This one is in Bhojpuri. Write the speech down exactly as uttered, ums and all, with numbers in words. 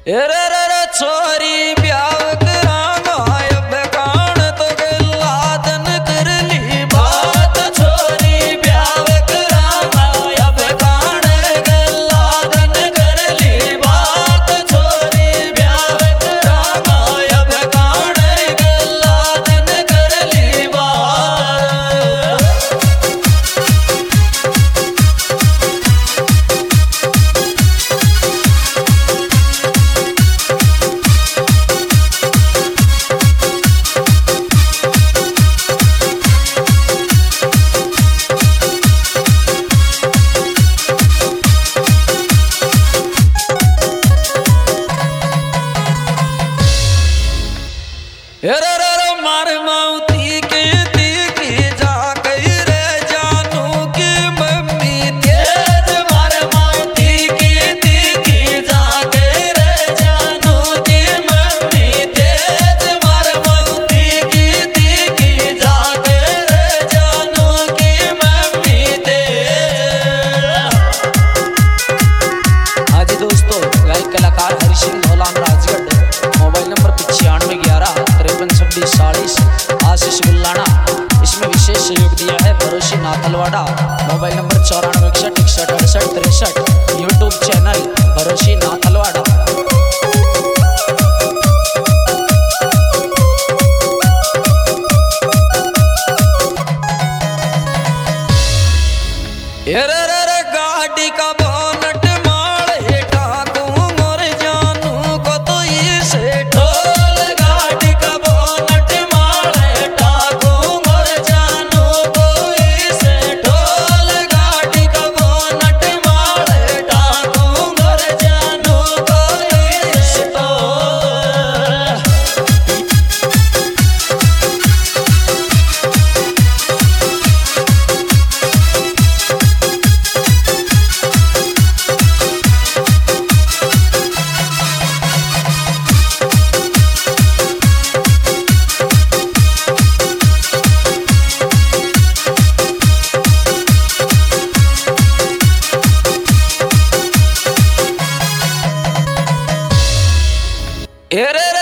एरे रे रे छोरी ब्याह करांगा अब कान तो गला दन कर ली बात छोरी ब्याह करांगा अब कान गला दन कर ली बात छोरी ब्याह करांगा अब कान गला दन कर ली बात। एरे रे रे मार माउती के तीकी जा गई रे जानू की मम्मी तेज मार माउती की तीकी जा गई रे जानू की मम्मी तेज मार माउती की तीकी जा गई रे जानू की मम्मी तेज। हाँ जी दोस्तों, गायक कलाकार हरि सिंह धौलान राजगढ़, मोबाइल नंबर पचानवे ग्यारह तिरपन छब्बीस चालीस, आशीष गुल्लाना। इसमें विशेष सहयोग दिया है भरोसी नाथलवाड़ा, मोबाइल नंबर चौरानवे इकसठ इकसठ अड़सठ तिरसठ, यूट्यूब चैनल भरोसी नाथलवाड़ा। एरे रे रे गाड़ी का बोनट मारे ठाकू मोर जानू को तो इसे ढोल गाड़ी का बोनट मारे ठाकू मोर जानू को इसे ढोल गाड़ी का बोनट मारे ठाकू मोर जानू को इसे ढोल। एरे